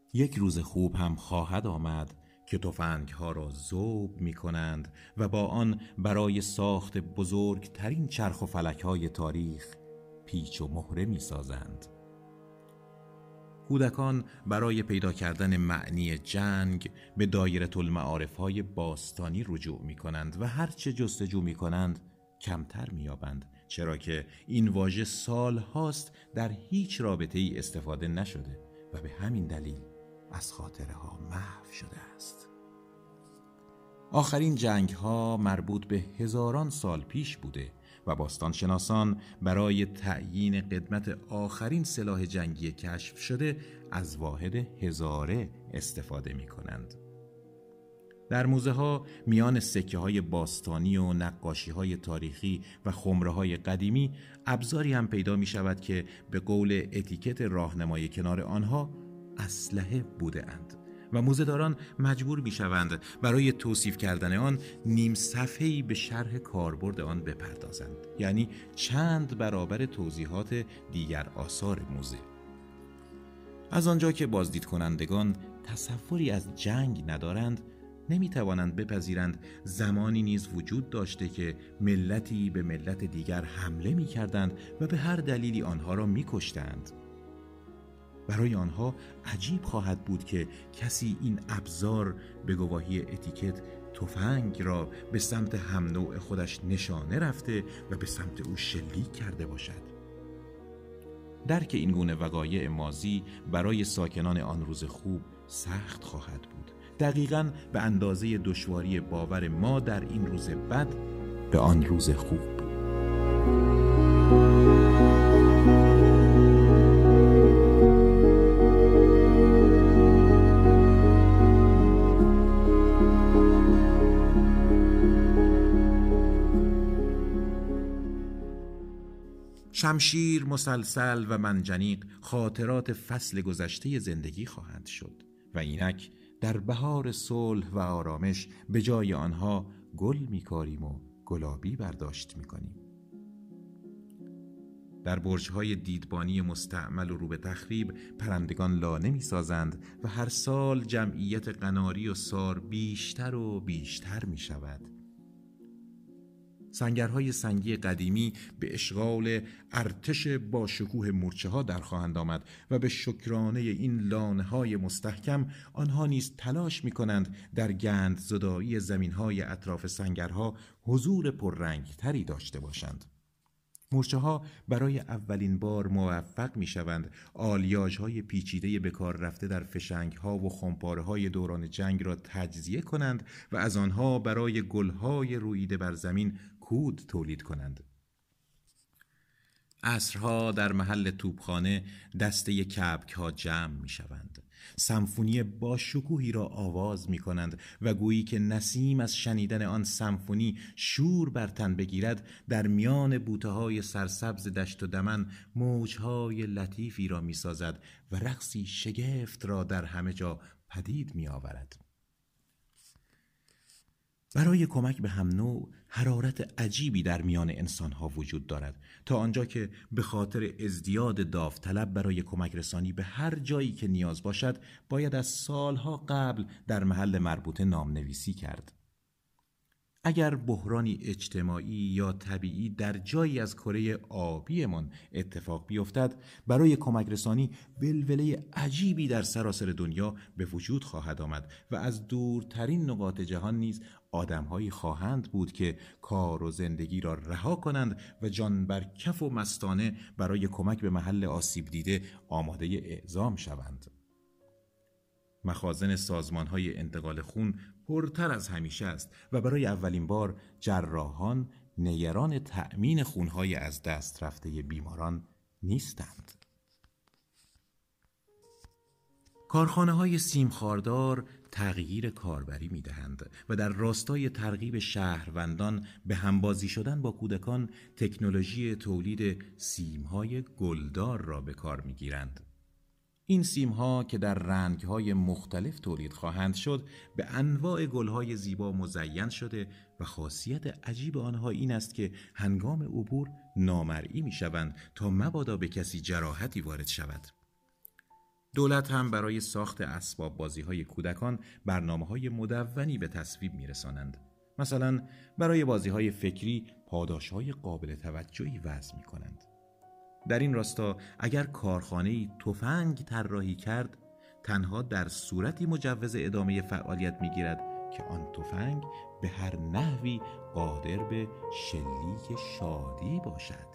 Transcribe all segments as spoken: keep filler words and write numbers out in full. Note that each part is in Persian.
یک روز خوب هم خواهد آمد که تفنگ‌ها را ذوب می‌کنند و با آن برای ساخت بزرگترین چرخ و فلک‌های تاریخ پیچ و مهره می‌سازند. کودکان برای پیدا کردن معنی جنگ به دایره المعارف‌های باستانی رجوع می‌کنند و هرچه جستجو می‌کنند کمتر می‌یابند، چرا که این واژه سال‌هاست در هیچ رابطه‌ای استفاده نشده و به همین دلیل از خاطره ها محو شده است. آخرین جنگ ها مربوط به هزاران سال پیش بوده و باستانشناسان برای تعیین قدمت آخرین سلاح جنگی کشف شده از واحد هزاره استفاده می کنند. در موزه ها میان سکه های باستانی و نقاشی های تاریخی و خمره های قدیمی ابزاری هم پیدا می شود که به قول اتیکت راهنمای کنار آنها اسلحه بوده اند و موزه‌داران مجبور می شوند برای توصیف کردن آن نیم صفحه‌ای به شرح کاربرد آن بپردازند، یعنی چند برابر توضیحات دیگر آثار موزه. از آنجا که بازدید کنندگان تصوری از جنگ ندارند، نمی توانند بپذیرند زمانی نیز وجود داشته که ملتی به ملت دیگر حمله می کردند و به هر دلیلی آنها را می کشتند. برای آنها عجیب خواهد بود که کسی این ابزار به گواهی اتیکت تفنگ را به سمت هم نوع خودش نشانه رفته و به سمت او شلیک کرده باشد. درک این گونه وقایع ماضی برای ساکنان آن روز خوب سخت خواهد بود، دقیقاً به اندازه دشواری باور ما در این روز بد به آن روز خوب. شمشیر، مسلسل و منجنیق خاطرات فصل گذشته زندگی خواهند شد و اینک در بهار صلح و آرامش به جای آنها گل می‌کاریم و گلابی برداشت می‌کنیم. در برج‌های دیدبانی مستعمل و رو به تخریب پرندگان لانه می‌سازند و هر سال جمعیت قناری و سار بیشتر و بیشتر می‌شود. سنگرهای سنگی قدیمی به اشغال ارتش با شکوه مورچه ها در خواهند آمد و به شکرانه این لانه های مستحکم آنها نیز تلاش می کنند در گند زدایی زمین های اطراف سنگرها حضور پررنگ تری داشته باشند. مورچه ها برای اولین بار موفق می شوند آلیاژ های پیچیده به کار رفته در فشنگ ها و خمپاره های دوران جنگ را تجزیه کنند و از آنها برای گل های رویده بر زمین کود تولید کنند. عصرها در محل توپخانه دسته کبک ها جمع می شوند. سمفونی با شکوهی را آواز می کنند و گویی که نسیم از شنیدن آن سمفونی شور بر تن بگیرد، در میان بوته های سرسبز دشت و دمن موجهای لطیفی را می سازد و رقصی شگفت را در همه جا پدید می آورد. برای کمک به هم نوع حرارت عجیبی در میان انسانها وجود دارد، تا آنجا که به خاطر ازدیاد داوطلب برای کمک رسانی به هر جایی که نیاز باشد باید از سالها قبل در محل مربوطه نامنویسی کرد. اگر بحرانی اجتماعی یا طبیعی در جایی از کره آبیمان اتفاق بیفتد، برای کمک رسانی ولوله عجیبی در سراسر دنیا به وجود خواهد آمد و از دورترین نقاط جهان نیز آدم‌هایی خواهند بود که کار و زندگی را رها کنند و جان بر کف و مستانه برای کمک به محل آسیب دیده آماده اعزام شوند. مخازن سازمان‌های انتقال خون پرتر از همیشه است و برای اولین بار جراحان نگران تأمین خون‌های از دست رفته بیماران نیستند. کارخانه‌های سیمخاردار تغییر کاربری می‌دهند و در راستای ترغیب شهروندان به همبازی شدن با کودکان تکنولوژی تولید سیم‌های گلدار را به کار می‌گیرند. این سیم‌ها که در رنگ‌های مختلف تولید خواهند شد به انواع گل‌های زیبا مزین شده و خاصیت عجیب آنها این است که هنگام عبور نامرئی می‌شوند تا مبادا به کسی جراحتی وارد شود. دولت هم برای ساخت اسباب بازی های کودکان برنامه های مدونی به تصویب میرسانند. مثلا برای بازی های فکری پاداش های قابل توجهی وضع می کنند. در این راستا اگر کارخانه‌ای تفنگ طراحی کرد، تنها در صورتی مجوز ادامه فعالیت می گیرد که آن تفنگ به هر نحوی قادر به شلیک شادی باشد.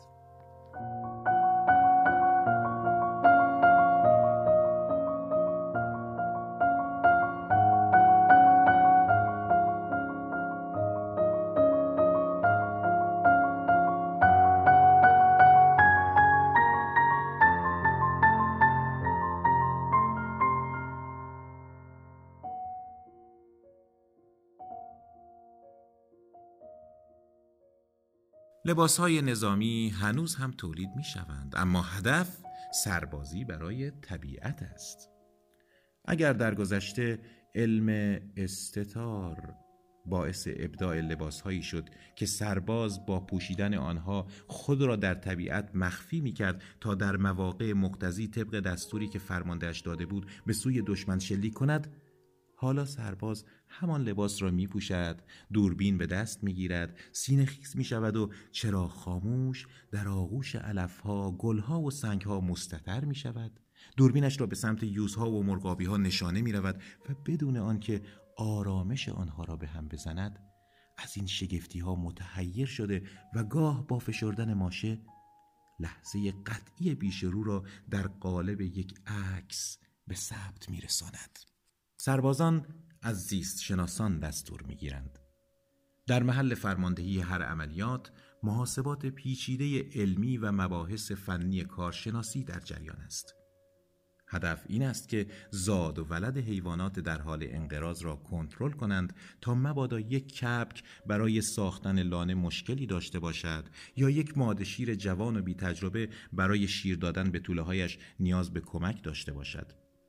لباس‌های نظامی هنوز هم تولید می‌شوند، اما هدف سربازی برای طبیعت است. اگر در گذشته علم استتار باعث ابداع لباس‌هایی شد که سرباز با پوشیدن آنها خود را در طبیعت مخفی می‌کرد تا در مواقع مقتضی طبق دستوری که فرمانده‌اش داده بود به سوی دشمن شلیک کند، حالا سرباز همان لباس را می پوشد، دوربین به دست می گیرد، سینه خیز می شود و چراغ خاموش در آغوش علفها، گلها و سنگها مستتر می شود. دوربینش را به سمت یوزها و مرغابی ها نشانه می رود و بدون آنکه آرامش آنها را به هم بزند از این شگفتی ها متحیر شده و گاه با فشردن ماشه لحظه قطعی پیش رو را در قالب یک عکس به ثبت می رساند. سربازان از زیست شناسان دستور می گیرند. در محل فرماندهی هر عملیات محاسبات پیچیده علمی و مباحث فنی کارشناسی در جریان است. هدف این است که زاد و ولد حیوانات در حال انقراض را کنترل کنند تا مبادا یک کبک برای ساختن لانه مشکلی داشته باشد یا یک ماده شیر جوان و بی تجربه برای شیر دادن به توله‌هایش نیاز به کمک داشته باشد.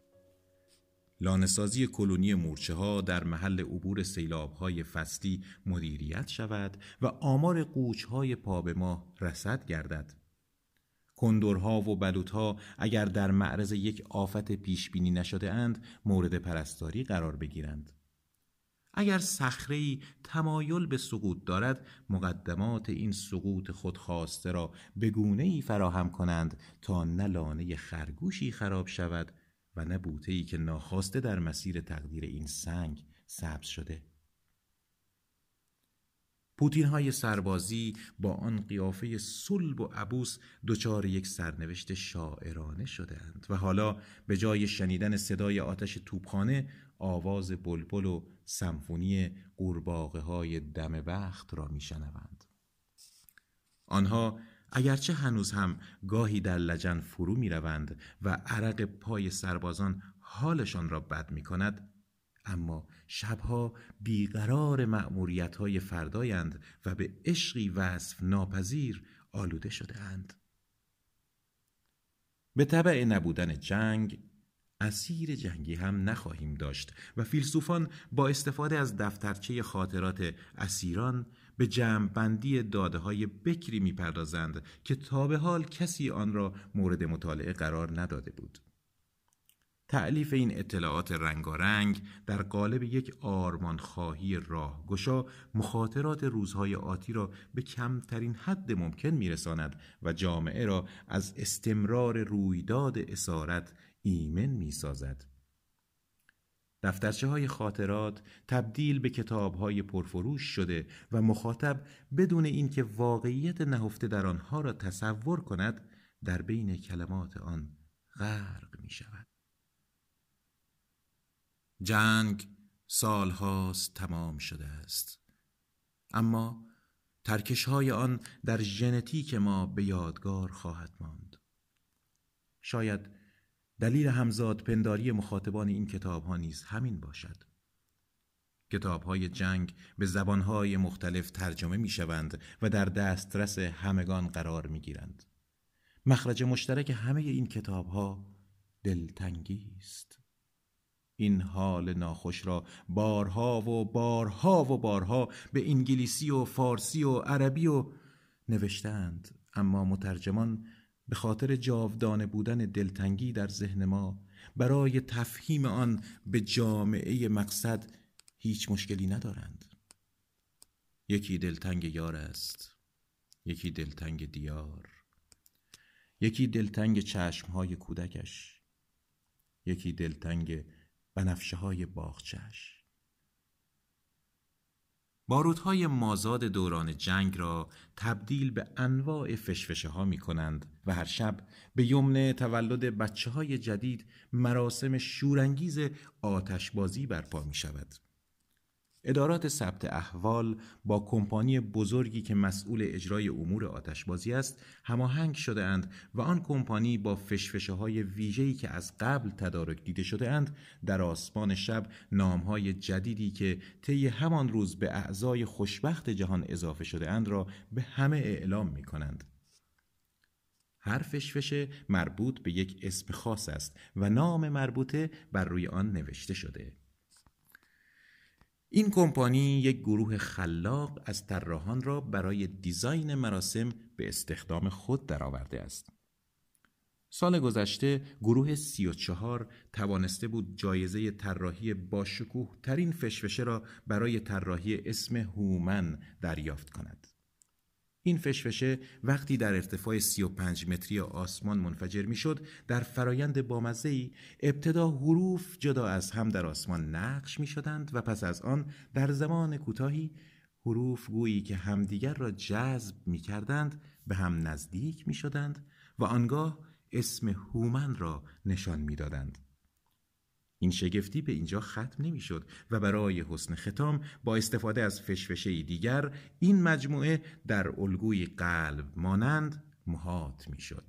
لانه‌سازی کلونی مورچه ها در محل عبور سیلاب های فصلی مدیریت شود و آمار قوچ های پا به ماه رصد گردد. کندرها و بلوطها اگر در معرض یک آفت پیش بینی نشده اند مورد پرستاری قرار بگیرند. اگر صخره‌ای تمایل به سقوط دارد مقدمات این سقوط خودخواسته را به گونه‌ای فراهم کنند تا نه لانه خرگوشی خراب شود و نه بوته‌ای که ناخواسته در مسیر تقدیر این سنگ سبز شده. پوتین‌های سربازی با آن قیافه صلب و عبوس دچار یک سرنوشت شاعرانه شدند و حالا به جای شنیدن صدای آتش توپخانه آواز بلبل و سمفونی قورباغه‌های دم بخت را میشنوند. آنها اگرچه هنوز هم گاهی در لجن فرو می روند و عرق پای سربازان حالشان را بد می کند، اما شبها بیقرار مأموریت‌های فردایند و به عشقی وصف ناپذیر آلوده شده اند. به تبع نبودن جنگ، اسیر جنگی هم نخواهیم داشت و فیلسوفان با استفاده از دفترچه خاطرات اسیران به جمع‌بندی داده‌های بکری می‌پردازند که تا به حال کسی آن را مورد مطالعه قرار نداده بود. تألیف این اطلاعات رنگارنگ در قالب یک آرمانخواهی راهگشا مخاطرات روزهای آتی را به کمترین حد ممکن می‌رساند و جامعه را از استمرار رویداد اسارت ایمن می‌سازد. دفترچه های خاطرات تبدیل به کتاب های پرفروش شده و مخاطب بدون اینکه واقعیت نهفته در آنها را تصور کند در بین کلمات آن غرق می شود. جنگ سالهاست تمام شده است، اما ترکش های آن در ژنتیک ما به یادگار خواهد ماند. شاید دلیل همزاد پنداری مخاطبان این کتاب ها نیز همین باشد. کتاب های جنگ به زبان های مختلف ترجمه می شوند و در دسترس همگان قرار می گیرند. مخرج مشترک همه این کتاب ها دلتنگی است. این حال ناخوش را بارها و بارها و بارها به انگلیسی و فارسی و عربی و نوشتند، اما مترجمان به خاطر جاودانه بودن دلتنگی در ذهن ما برای تفهیم آن به جامعه مقصد هیچ مشکلی ندارند. یکی دلتنگ یار است، یکی دلتنگ دیار، یکی دلتنگ چشمهای کودکش، یکی دلتنگ بنفشه های باغچه‌اش. باروت‌های مازاد دوران جنگ را تبدیل به انواع فشفشه ها می کنند و هر شب به یمن تولد بچه های جدید مراسم شورانگیز آتشبازی برپا می شود. ادارات ثبت احوال با کمپانی بزرگی که مسئول اجرای امور آتشبازی است هماهنگ شده اند و آن کمپانی با فشفشه های ویژه‌ای که از قبل تدارک دیده شده اند در آسمان شب نامهای جدیدی که طی همان روز به اعضای خوشبخت جهان اضافه شده اند را به همه اعلام می کنند. هر فشفشه مربوط به یک اسم خاص است و نام مربوطه بر روی آن نوشته شده. این کمپانی یک گروه خلاق از طراحان را برای دیزاین مراسم به استخدام خود درآورده است. سال گذشته گروه سی و چهار توانسته بود جایزه طراحی باشکوه ترین فشفشه را برای طراحی اسم هومن دریافت کند. این فشفشه وقتی در ارتفاع سی و پنج متری آسمان منفجر می شد در فرایند بامزه‌ای ابتدا حروف جدا از هم در آسمان نقش می شدند و پس از آن در زمان کوتاهی حروف گویی که همدیگر را جذب می کردند به هم نزدیک می شدند و آنگاه اسم هومن را نشان می دادند. این شگفتی به اینجا ختم نمی شد و برای حسن ختام با استفاده از فشفشه دیگر این مجموعه در الگوی قلب مانند محاط می شد.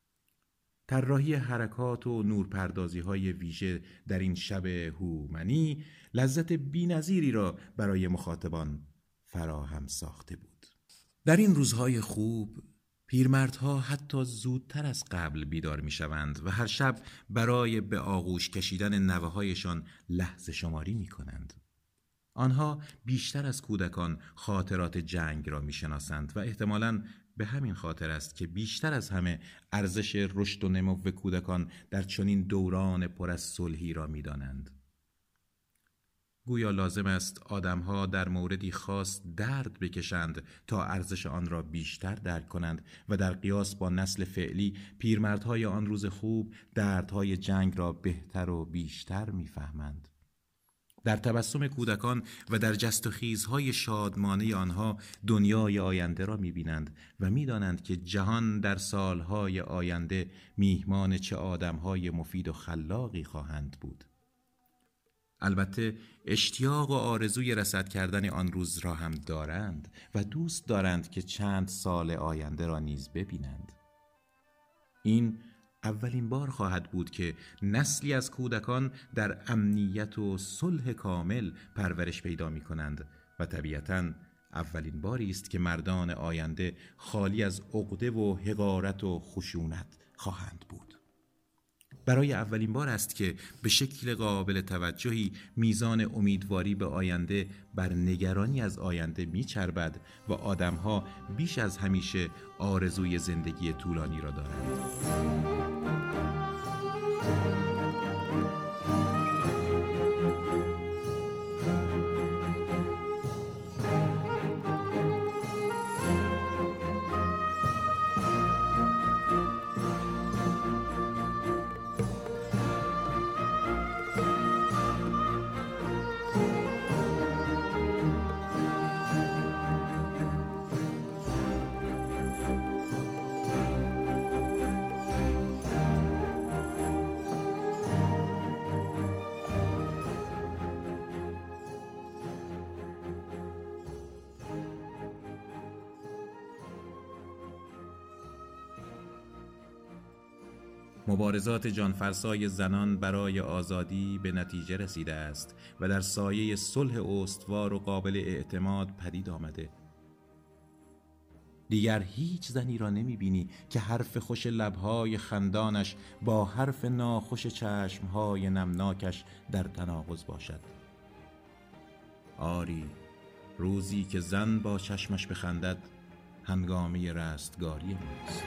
طراحی حرکات و نورپردازی های ویژه در این شب هومنی لذت بی‌نظیری را برای مخاطبان فراهم ساخته بود. در این روزهای خوب پیرمردها حتی زودتر از قبل بیدار می شوند و هر شب برای به آغوش کشیدن نوه‌هایشان لحظه شماری می کنند. آنها بیشتر از کودکان خاطرات جنگ را می شناسند و احتمالاً به همین خاطر است که بیشتر از همه ارزش رشد و نمو کودکان در چنین دوران پر از صلحی را می دانند. گویا لازم است آدمها در موردی خاص درد بکشند تا ارزش آن را بیشتر درک کنند و در قیاس با نسل فعلی پیرمردهای آن روز خوب دردهای جنگ را بهتر و بیشتر میفهمند. در تبسم کودکان و در جست و خیزهای شادمانه آنها دنیای آینده را میبینند و میدانند که جهان در سالهای آینده میهمان چه آدمهای مفید و خلاقی خواهند بود. البته اشتیاق و آرزوی رصد کردن آن روز را هم دارند و دوست دارند که چند سال آینده را نیز ببینند. این اولین بار خواهد بود که نسلی از کودکان در امنیت و صلح کامل پرورش پیدا می کنند و طبیعتاً اولین باری است که مردان آینده خالی از عقده و حقارت و خشونت خواهند بود. برای اولین بار است که به شکل قابل توجهی میزان امیدواری به آینده بر نگرانی از آینده میچربد و آدمها بیش از همیشه آرزوی زندگی طولانی را دارند. مبارزات جانفرسای زنان برای آزادی به نتیجه رسیده است و در سایه صلح استوار و قابل اعتماد پدید آمده. دیگر هیچ زنی را نمی بینی که حرف خوش لبهای خندانش با حرف ناخوش چشمهای نمناکش در تناقض باشد. آری، روزی که زن با چشمش بخندد، هنگامه رستگاری ماست.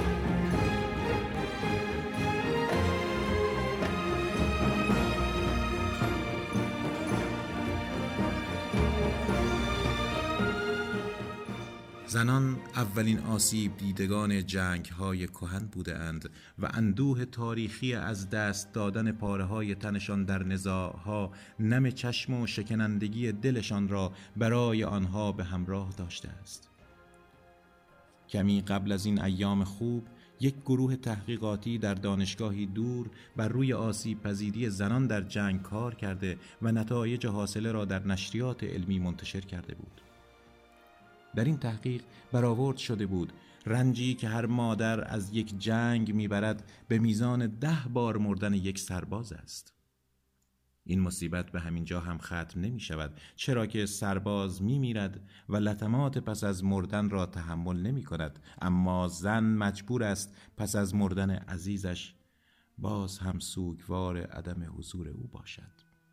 زنان اولین آسیب دیدگان جنگ‌های کهن بودند و اندوه تاریخی از دست دادن پاره‌های تنشان در نزاع‌ها نم چشم و شکنندگی دلشان را برای آنها به همراه داشته است. کمی قبل از این ایام خوب، یک گروه تحقیقاتی در دانشگاهی دور بر روی آسیب پذیری زنان در جنگ کار کرده و نتایج حاصله را در نشریات علمی منتشر کرده بود. در این تحقیق برآورد شده بود رنجی که هر مادر از یک جنگ میبرد به میزان ده بار مردن یک سرباز است. این مصیبت به همین جا هم ختم نمی شود، چرا که سرباز می میرد و لطمات پس از مردن را تحمل نمی کند، اما زن مجبور است پس از مردن عزیزش باز هم سوگوار عدم حضور او باشد.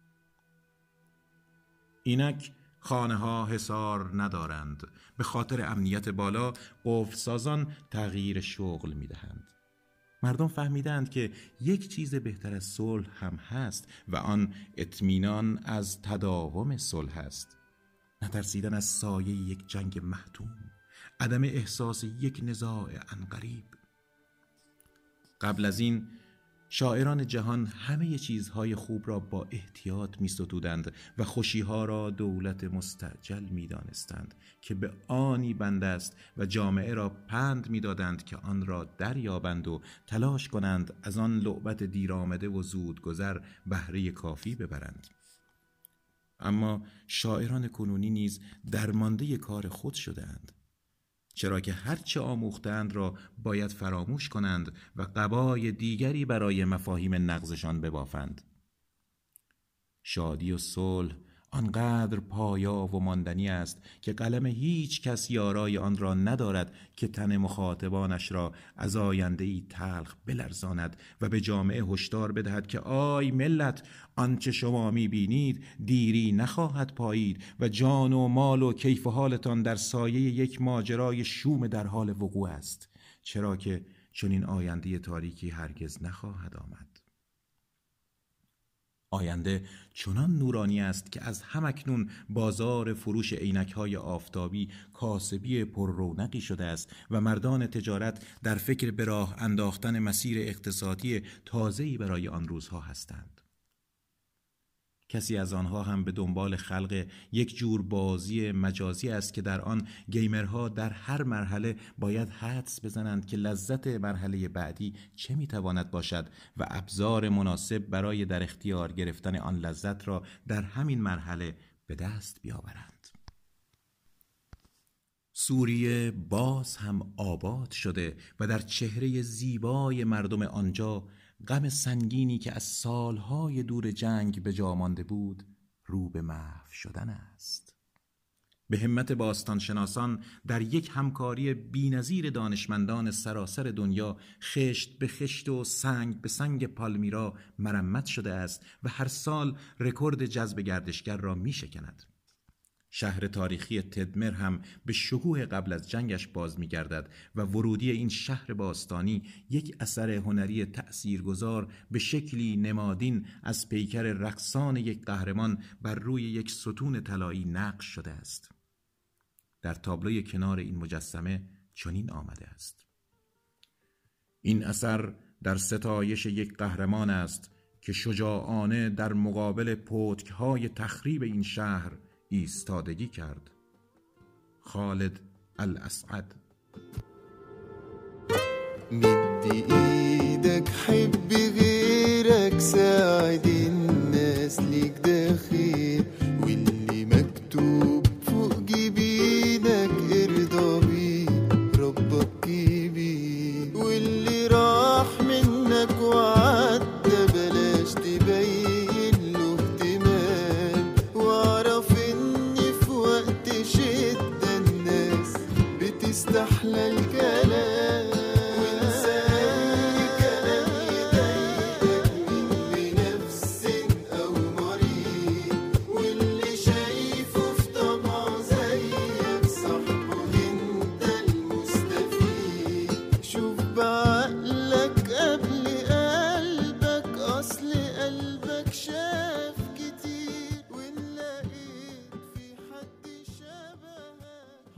اینک خانه ها حصار ندارند. به خاطر امنیت بالا قفل سازان تغییر شغل می دهند. مردم فهمیدند که یک چیز بهتر از صلح هم هست و آن اطمینان از تداوم صلح است. نترسیدن از سایه یک جنگ محتوم، عدم احساس یک نزاع عنقریب. قبل از این شاعران جهان همه چیزهای خوب را با احتیاط می ستودند و خوشیها را دولت مستعجل می دانستند که به آنی بند است و جامعه را پند می دادند که آن را دریابند و تلاش کنند از آن لعبت دیر آمده و زود گذر بهره کافی ببرند. اما شاعران کنونی نیز درمانده کار خود شدند، چرا که هرچه آموختند را باید فراموش کنند و قبای دیگری برای مفاهیم نغزشان ببافند. شادی و صلح آنقدر پایا و ماندنی است که قلم هیچ کس یارای آن را ندارد که تن مخاطبانش را از آینده‌ای تلخ بلرزاند و به جامعه هشدار بدهد که آی ملت، آنچه شما می‌بینید دیری نخواهد پایید و جان و مال و کیف و حالتان در سایه یک ماجرای شوم در حال وقوع است، چرا که چنین آینده تاریکی هرگز نخواهد آمد. آینده چنان نورانی است که از همکنون بازار فروش عینک‌های آفتابی کاسبی پر رونقی شده است و مردان تجارت در فکر به راه انداختن مسیر اقتصادی تازه‌ای برای آن روزها هستند. کسی از آنها هم به دنبال خلق یک جور بازی مجازی است که در آن گیمرها در هر مرحله باید حدس بزنند که لذت مرحله بعدی چه میتواند باشد و ابزار مناسب برای در اختیار گرفتن آن لذت را در همین مرحله به دست بیاورند. سوریه باز هم آباد شده و در چهره زیبای مردم آنجا غم سنگینی که از سالهای دور جنگ به جا مانده بود رو به محو شدن است. به همت باستانشناسان در یک همکاری بی‌نظیر دانشمندان سراسر دنیا خشت به خشت و سنگ به سنگ پالمیرا مرمت شده است و هر سال رکورد جذب گردشگر را می شکند. شهر تاریخی تدمر هم به شکوه قبل از جنگش باز می گردد و ورودی این شهر باستانی یک اثر هنری تأثیرگذار به شکلی نمادین از پیکر رقصان یک قهرمان بر روی یک ستون طلایی نقش شده است. در تابلوی کنار این مجسمه چنین آمده است: این اثر در ستایش یک قهرمان است که شجاعانه در مقابل پتک‌های تخریب این شهر ایستادگی کرد. خالد الاسعد. مدي ايدك حبي غيرك ساعد الناس ليك ده خير واللي مكتوب فوق جبينك ارضى بيه ربك كبير واللي راح منك وعدى بلاش تبين له اهتمام واعرف ان في وقت شدة الناس بتستحلى الكلام وانسى اي كلام يضايقك من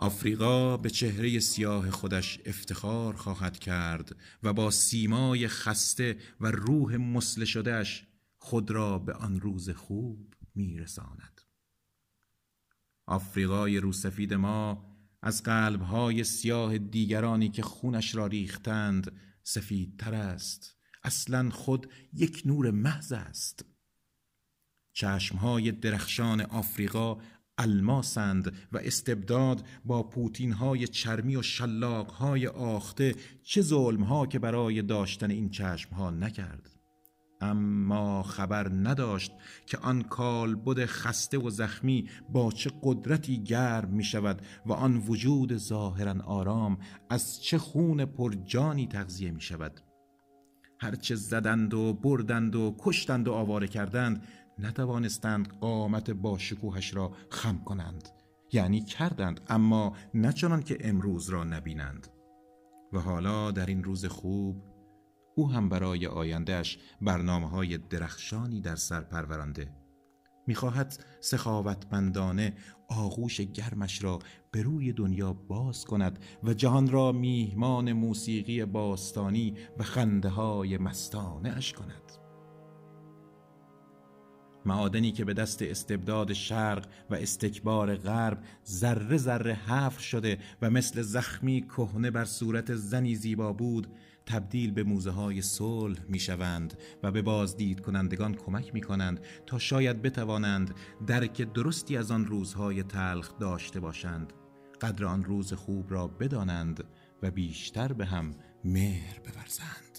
آفریقا به چهره سیاه خودش افتخار خواهد کرد و با سیمای خسته و روح مسله شدهش خود را به آن روز خوب میرساند. آفریقای روسفید ما از قلب‌های سیاه دیگرانی که خونش را ریختند سفیدتر است. اصلاً خود یک نور محض است. چشمهای درخشان آفریقا الماسند و استبداد با پوتینهای چرمی و شلاقهای آخته چه ظلمها که برای داشتن این چشمها نکرد. اما خبر نداشت که آن کالبد خسته و زخمی با چه قدرتی گرم می شود و آن وجود ظاهراً آرام از چه خون پرجانی تغذیه می شود. هرچه زدند و بردند و کشتند و آواره کردند نتوانستند قامت با شکوهش را خم کنند. یعنی کردند، اما نه چنان که امروز را نبینند. و حالا در این روز خوب او هم برای آیندهش برنامه‌های درخشانی در سر پرورانده. می‌خواهد سخاوتمندانه آغوش گرمش را به روی دنیا باز کند و جهان را میهمان موسیقی باستانی و خنده‌های مستانه اش کند. معادنی که به دست استبداد شرق و استکبار غرب ذره ذره حفر شده و مثل زخمی کهنه بر صورت زنی زیبا بود تبدیل به موزه های صلح می شوند و به بازدید کنندگان کمک می کنند تا شاید بتوانند درک درستی از آن روزهای تلخ داشته باشند، قدر آن روز خوب را بدانند و بیشتر به هم مهر بورزند.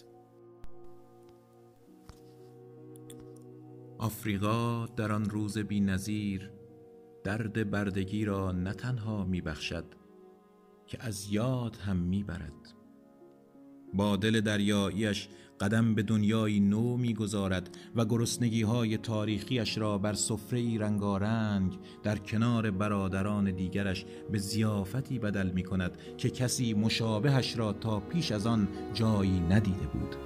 آفریقا در آن روز بی نظیر درد بردگی را نه تنها می بخشد که از یاد هم می برد. با دل دریاییش قدم به دنیای نو می گذارد و گرسنگی های تاریخیش را بر سفره‌ای رنگارنگ در کنار برادران دیگرش به ضیافتی بدل می کند که کسی مشابهش را تا پیش از آن جایی ندیده بود.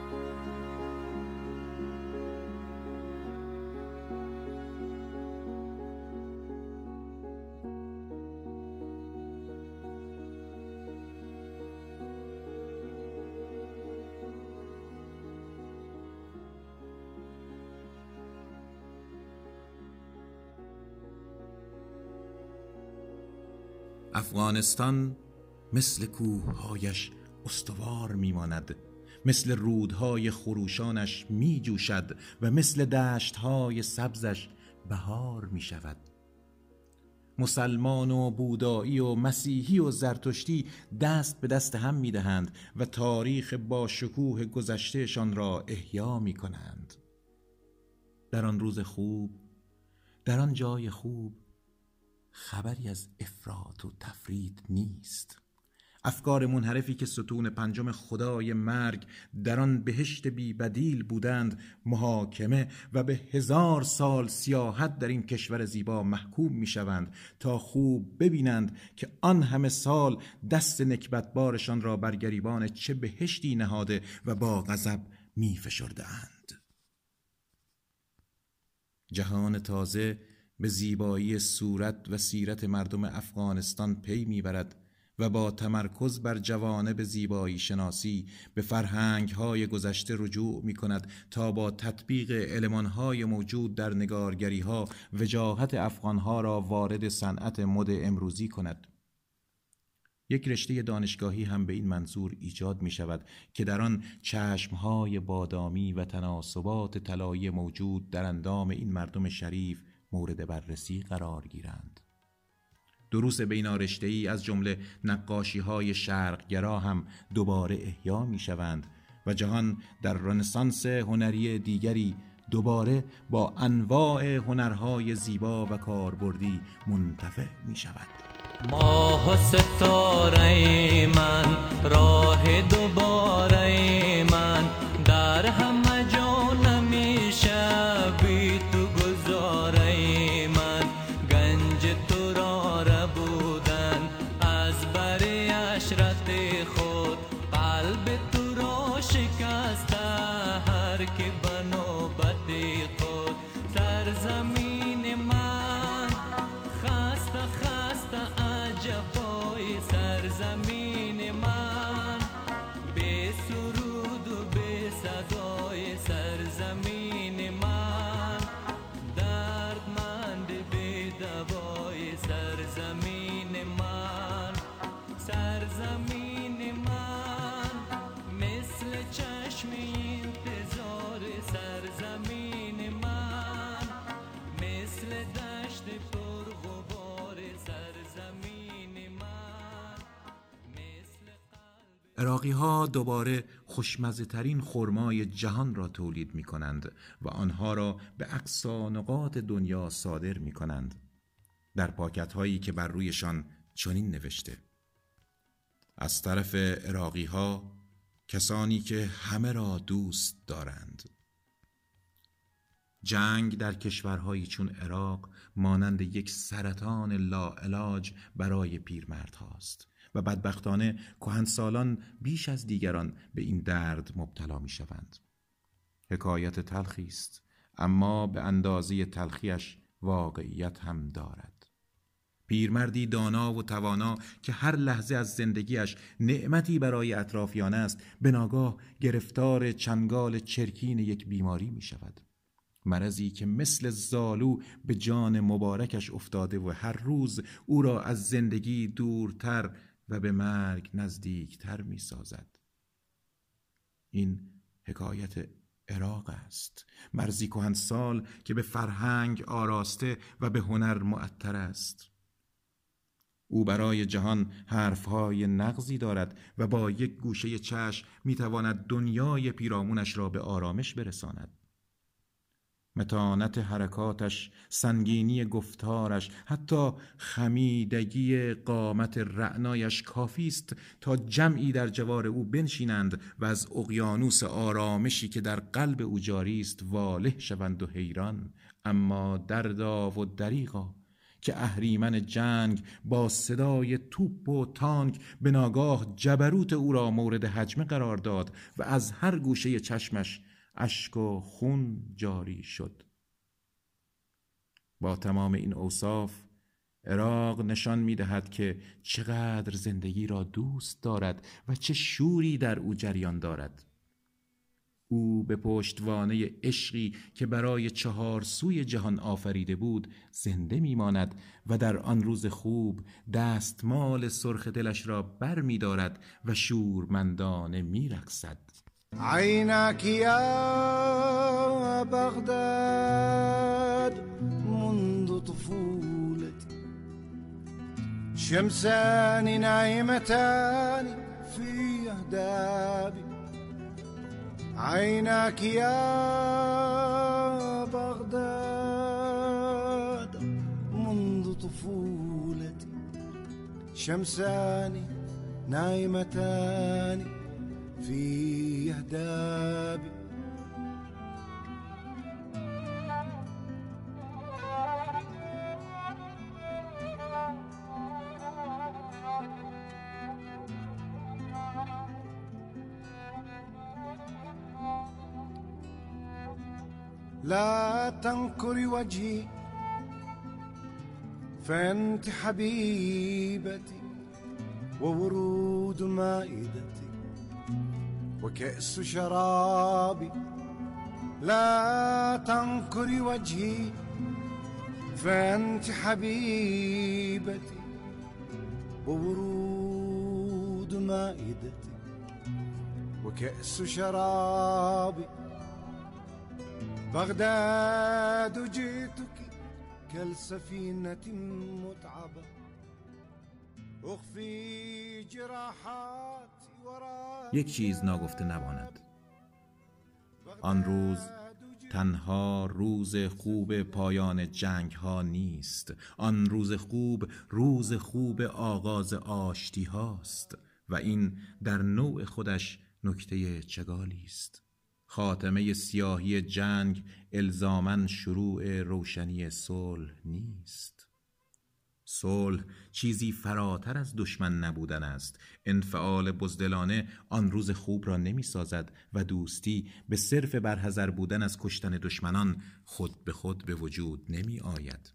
افغانستان مثل کوههایش استوار میماند، مثل رودهای خروشانش می جوشد و مثل دشتهای سبزش بهار می شود. مسلمان و بودایی و مسیحی و زرتشتی دست به دست هم می دهند و تاریخ با شکوه گذشتهشان را احیا می کنند. در آن روز خوب، در آن جای خوب، خبری از افراط و تفرید نیست. افکار منحرفی که ستون پنجم خدای مرگ در آن بهشت بی بدیل بودند محاکمه و به هزار سال سیاحت در این کشور زیبا محکوم می شوند تا خوب ببینند که آن همه سال دست نکبتبارشان را بر گریبان چه بهشتی نهاده و با غضب می فشرده اند. جهان تازه به زیبایی صورت و سیرت مردم افغانستان پی میبرد و با تمرکز بر جوانب زیبایی شناسی به فرهنگ‌های گذشته رجوع می‌کند تا با تطبیق المان‌های موجود در نگارگری‌ها وجاهت افغان‌ها را وارد صنعت مد امروزی کند. یک رشته دانشگاهی هم به این منظور ایجاد می شود که در آن چشم‌های بادامی و تناسبات طلایی موجود در اندام این مردم شریف مورد بررسی قرار گیرند. دروس بینارشته‌ای از جمله نقاشی‌های شرقگرا هم دوباره احیا می شوند و جهان در رنسانس هنری دیگری دوباره با انواع هنرهای زیبا و کاربردی منتفع می شود. ماه ستاره من، راه دوباره من، در همه جا نمیشه بی تو گذاره من. گنج تو را ربودن از بر عشرت خود، قلب تو را شکسته هر که بنوبت خود. سرزمین من خسته خسته عجبا سرزمین من، مثل دشت پر غبار سرزمین من، مثل قلب. عراقی ها دوباره خوشمزه ترین خرمای جهان را تولید می کنند و آنها را به اقصا نقاط دنیا صادر می کنند، در پاکت هایی که بر رویشان چنین نوشته: از طرف عراقی ها، کسانی که همه را دوست دارند. جنگ در کشورهایی چون عراق مانند یک سرطان لاعلاج برای پیرمردهاست و بدبختانه کهنسالان بیش از دیگران به این درد مبتلا می شوند. حکایت تلخی است، اما به اندازه تلخیش واقعیت هم دارد. پیرمردی دانا و توانا که هر لحظه از زندگیش نعمتی برای اطرافیان است، به ناگاه گرفتار چنگال چرکین یک بیماری می شود. مرضی که مثل زالو به جان مبارکش افتاده و هر روز او را از زندگی دورتر و به مرگ نزدیکتر می سازد. این حکایت عراق است، مرزی کهنسال که به فرهنگ آراسته و به هنر معطر است. او برای جهان حرفهای نغزی دارد و با یک گوشه چشم میتواند دنیای پیرامونش را به آرامش برساند. متانت حرکاتش، سنگینی گفتارش، حتی خمیدگی قامت رعنایش کافی است تا جمعی در جوار او بنشینند و از اقیانوس آرامشی که در قلب او جاری است واله شوند و حیران. اما دردا و دریغا که اهریمن جنگ با صدای توپ و تانک به ناگاه جبروت او را مورد هجمه قرار داد و از هر گوشه چشمش اشک و خون جاری شد. با تمام این اوصاف، عراق نشان می دهد که چقدر زندگی را دوست دارد و چه شوری در او جریان دارد. او به پشتوانه عشقی که برای چهار سوی جهان آفریده بود زنده می ماند و در آن روز خوب دستمال سرخ دلش را بر می دارد و شورمندانه می رقصد. عينك يا بغداد منذ طفولتي شمسان نايمتان في أهدابي عينك يا بغداد منذ طفولتي شمسان نايمتان في أهدابي لا تنكري وجهي فأنت حبيبتي وورود مائدتي وكأس شرابي لا تنكري وجهي فأنت حبيبتي وورود مائدتي وكأس شرابي بغداد جئتك كالسفينة متعبة اخفي جراحاتي وراء. یک چیز ناگفته نماند. آن روز تنها روز خوب پایان جنگ ها نیست. آن روز خوب روز خوب آغاز آشتی هاست و این در نوع خودش نکته چگالی است. خاتمه سیاهی جنگ الزاماً شروع روشنی صلح نیست. صلح چیزی فراتر از دشمن نبودن است. انفعال بزدلانه آن روز خوب را نمی سازد و دوستی به صرف برحذر بودن از کشتن دشمنان خود به خود به وجود نمی آید.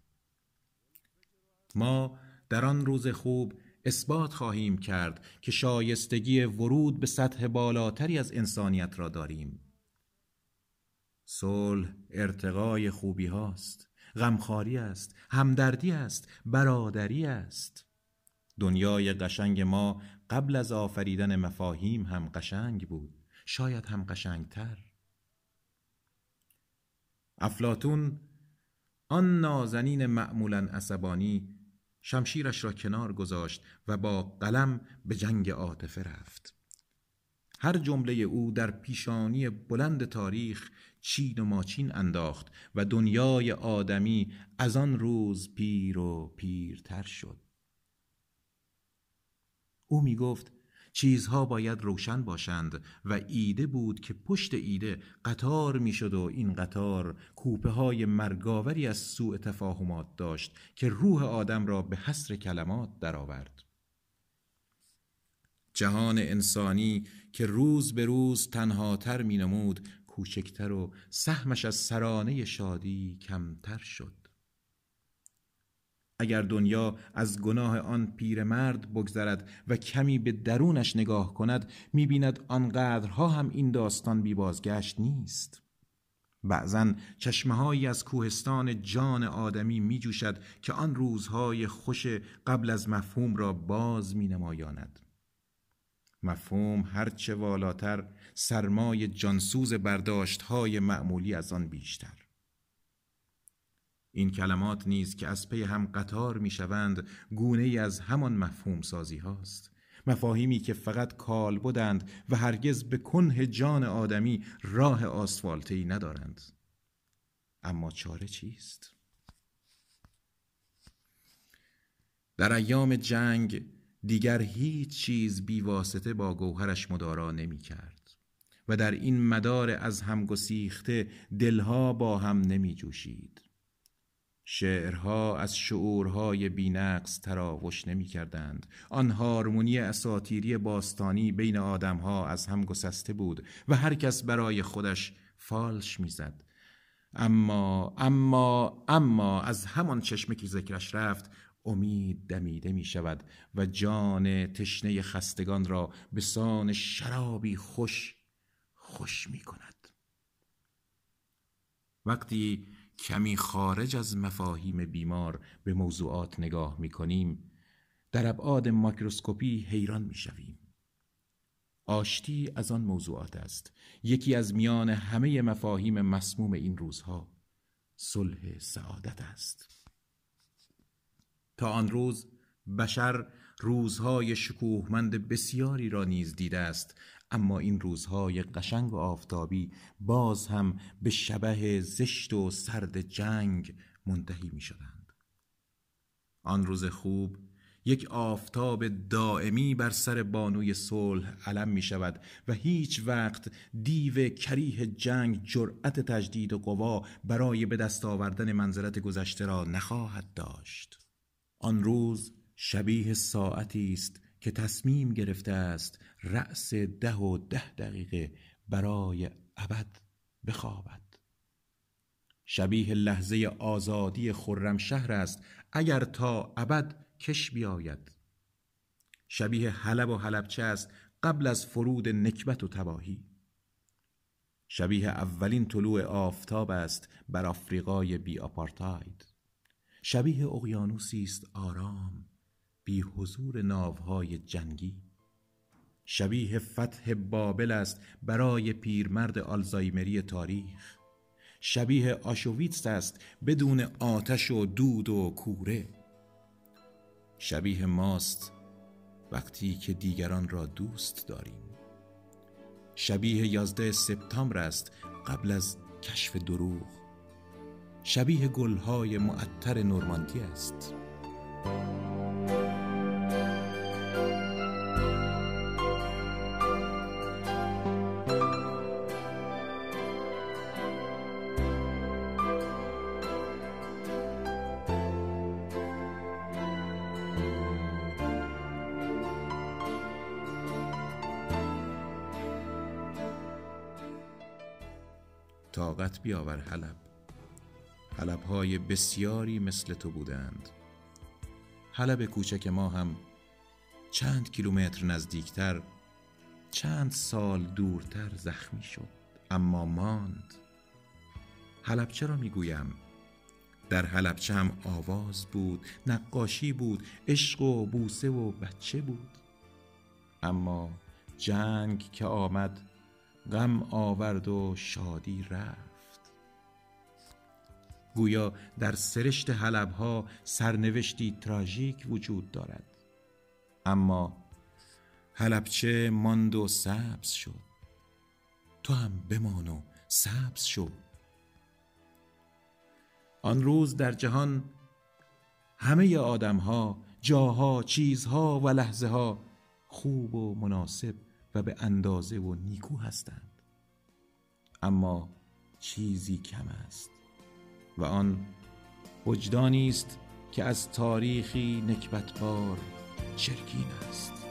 ما در آن روز خوب اثبات خواهیم کرد که شایستگی ورود به سطح بالاتری از انسانیت را داریم. صلح ارتقای خوبی هاست، غمخواری است، همدردی است، برادری است. دنیای قشنگ ما قبل از آفریدن مفاهیم هم قشنگ بود، شاید هم قشنگتر. افلاطون، آن نازنین معمولاً عصبانی، شمشیرش را کنار گذاشت و با قلم به جنگ عاطفه رفت. هر جمله او در پیشانی بلند تاریخ چین و ماچین انداخت و دنیای آدمی از آن روز پیر و پیرتر شد. او می گفت چیزها باید روشن باشند و ایده بود که پشت ایده قطار می شد و این قطار کوپه های مرگاوری از سوء تفاهمات داشت که روح آدم را به حصر کلمات درآورد. جهان انسانی که روز به روز تنهاتر می نمود کوچکتر و سهمش از سرانه شادی کمتر شد. اگر دنیا از گناه آن پیرمرد بگذرد و کمی به درونش نگاه کند می بیند آنقدرها هم این داستان بی بازگشت نیست. بعضن چشمهایی از کوهستان جان آدمی می جوشد که آن روزهای خوش قبل از مفهوم را باز می نمایاند. مفهوم هرچه والاتر، سرمای جانسوز برداشت‌های معمولی از آن بیشتر. این کلمات نیز که از پی هم قطار می‌شوند گونه ای از همان مفهوم سازی هاست، مفاهیمی که فقط کال بودند و هرگز به کنه جان آدمی راه آسفالتی ندارند. اما چاره چیست؟ در ایام جنگ دیگر هیچ چیز بی واسطه با گوهرش مدارا نمی کرد و در این مدار از هم گسیخته دلها با هم نمی جوشید. شعرها از شعورهای بی‌نقص تراوش نمی کردند. آن هارمونی اساطیری باستانی بین آدمها از هم گسسته بود و هر کس برای خودش فالش می زد. اما اما اما از همان چشمه که ذکرش رفت امید دمیده می شود و جان تشنه خستگان را به سان شرابی خوش خوش می کند. وقتی کمی خارج از مفاهیم بیمار به موضوعات نگاه می کنیم، در ابعاد ماکروسکوپی حیران می شویم. آشتی از آن موضوعات است. یکی از میان همه مفاهیم مسموم این روزها صلح سعادت است. تا آن روز بشر روزهای شکوهمند بسیاری را نیز دیده است، اما این روزهای قشنگ و آفتابی باز هم به شبح زشت و سرد جنگ منتهی می شدند. آن روز خوب یک آفتاب دائمی بر سر بانوی صلح علم می شود و هیچ وقت دیو کریه جنگ جرأت تجدید و قوا برای به دست آوردن منزلت گذشته را نخواهد داشت. آن روز شبیه ساعتی است که تصمیم گرفته است رأس ده و ده دقیقه برای ابد بخوابد. شبیه لحظه آزادی خرمشهر است اگر تا ابد کش بیاید. شبیه حلب و حلبچه است قبل از فرود نکبت و تباهی. شبیه اولین طلوع آفتاب است بر آفریقای بی آپارتاید. شبیه اقیانوسی است آرام بی حضور ناوهای جنگی. شبیه فتح بابل است برای پیرمرد آلزایمری تاریخ. شبیه آشویتس است بدون آتش و دود و کوره. شبیه ماست وقتی که دیگران را دوست داریم. شبیه یازده سپتامبر است قبل از کشف دروغ. شبیه گلهای معطر نورماندی است. طاقت بیاور حلب. حلب‌های بسیاری مثل تو بودند. حلب کوچک ما هم چند کیلومتر نزدیکتر، چند سال دورتر زخمی شد، اما ماند. حلبچه را میگویم. در حلبچه هم آواز بود، نقاشی بود، عشق و بوسه و بچه بود. اما جنگ که آمد غم آورد و شادی رفت. گویا در سرشت حلب‌ها سرنوشتی تراژیک وجود دارد. اما حلبچه ماند و سبز شد. تو هم بمان و سبز شو. آن روز در جهان همه آدم‌ها، جاها، چیزها و لحظه‌ها خوب و مناسب و به اندازه و نیکو هستند. اما چیزی کم است و آن وجدانی است که از تاریخی نکبتبار چرکین است.